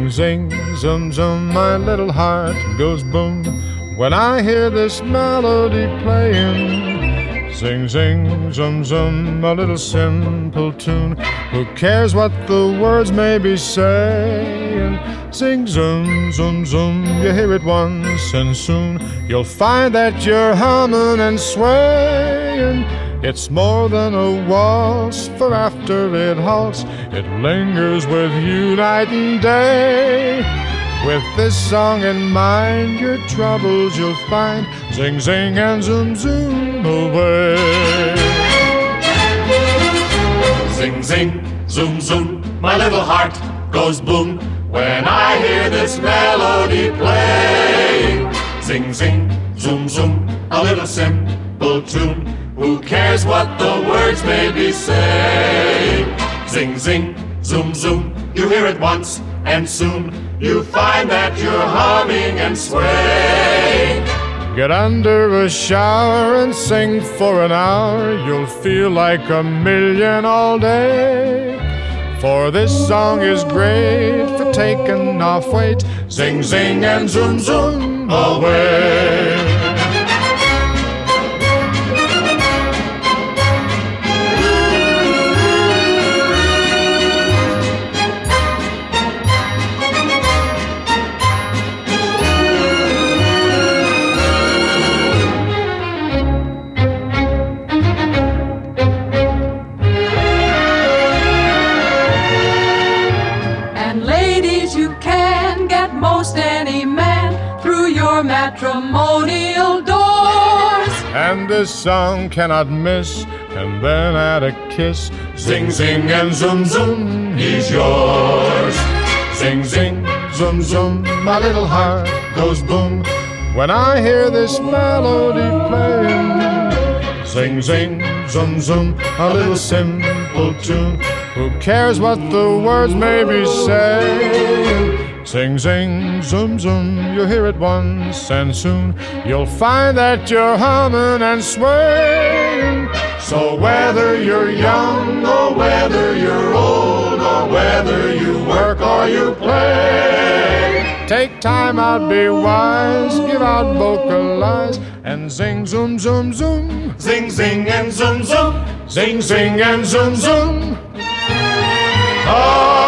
Zing, zing, zoom, zoom, my little heart goes boom when I hear this melody playing. Zing, zing, zoom, zoom, a little simple tune. Who cares what the words may be saying? Zing, zoom, zoom, zoom, you hear it once and soon you'll find that you're humming and swaying. It's more than a waltz, for after it halts, it lingers with you night and day. With this song in mind, your troubles you'll find. Zing, zing, and zoom, zoom away. Zing, zing, zoom, zoom, my little heart goes boom when I hear this melody playing. Zing, zing, zoom, zoom, a little simple tune. Who cares what the words may be saying? Zing, zing, zoom, zoom, you hear it once and soon you find that you're humming and swaying. Get under a shower and sing for an hour. You'll feel like a million all day. For this song is great for taking off weight. Zing, zing, and zoom, zoom away. Most any man through your matrimonial doors. And this song cannot miss, and then add a kiss. Zing, zing, and zoom, zoom, he's yours. Zing, zing, zoom, zoom, my little heart goes boom when I hear this melody playing. Zing, zing, zoom, zoom, a little simple tune. Who cares what the words may be saying? Zing, zing, zoom, zoom, you hear it once and soon you'll find that you're humming and swaying. So whether you're young or whether you're old or whether you work or you play, take time out, be wise, give out, vocalize, and zing, zoom, zoom, zoom. Zing, zing, and zoom, zoom. Zing, zing, and zoom, zoom. Oh.